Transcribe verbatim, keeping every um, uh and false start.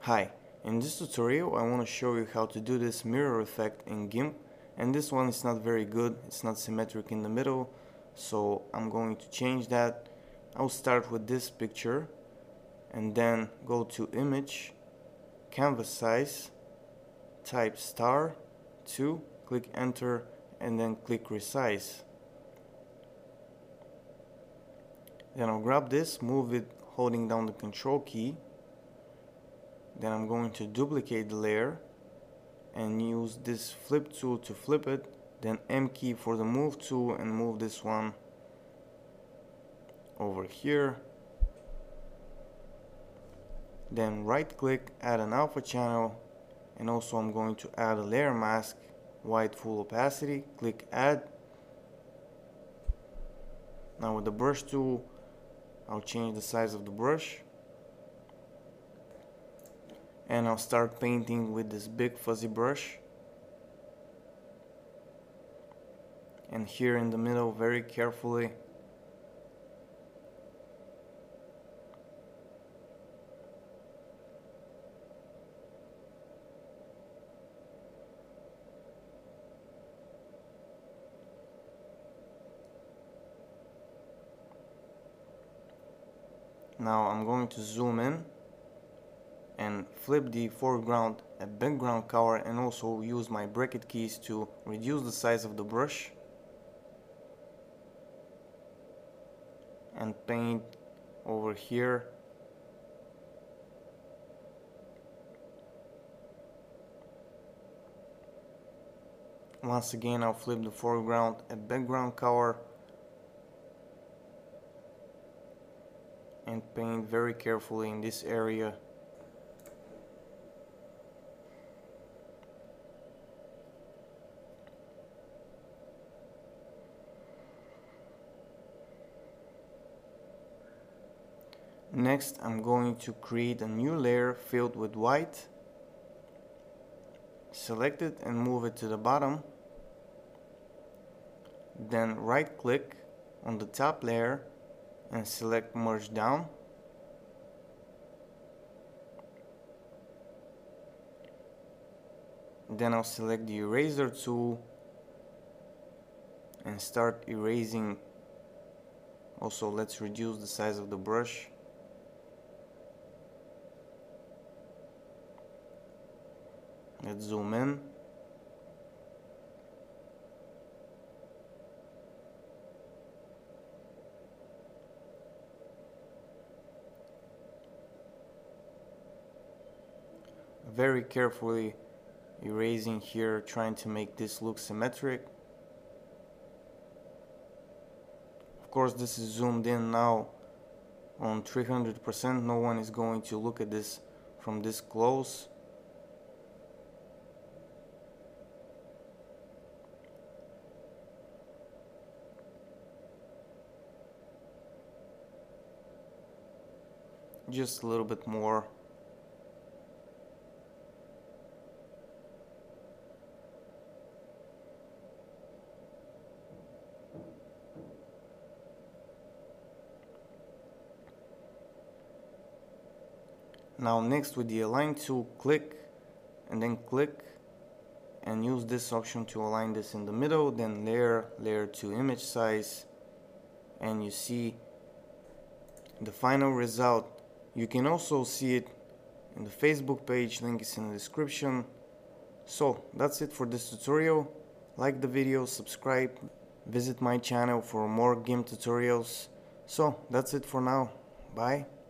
Hi, in this tutorial I want to show you how to do this mirror effect in GIMP, and this one is not very good, it's not symmetric in the middle, so I'm going to change that. I'll start with this picture and then go to image, canvas size, type star two, click enter and then click resize. Then I'll grab this, move it holding down the control key. Then I'm going to duplicate the layer and use this flip tool to flip it, then M key for the move tool and move this one over here. Then right click, add an alpha channel, and also I'm going to add a layer mask, white full opacity, click add. Now with the brush tool I'll change the size of the brush and I'll start painting with this big fuzzy brush, and here in the middle very carefully. Now I'm going to zoom in and flip the foreground and background color, and also use my bracket keys to reduce the size of the brush and paint over here. Once again I'll flip the foreground and background color and paint very carefully in this area. Next I'm going to create a new layer filled with white. Select it and move it to the bottom. Then right click on the top layer and select merge down. Then I'll select the eraser tool and start erasing. Also let's reduce the size of the brush. Let's zoom in. Very carefully erasing here, trying to make this look symmetric. Of course this is zoomed in now on three hundred percent, no one is going to look at this from this close. Just a little bit more. Now next with the align tool, click and then click and use this option to align this in the middle, then layer, layer to image size, and you see the final result. You can also see it in the Facebook page, link is in the description. So that's it for this tutorial. Like the video, subscribe, visit my channel for more GIMP tutorials. So that's it for now. Bye.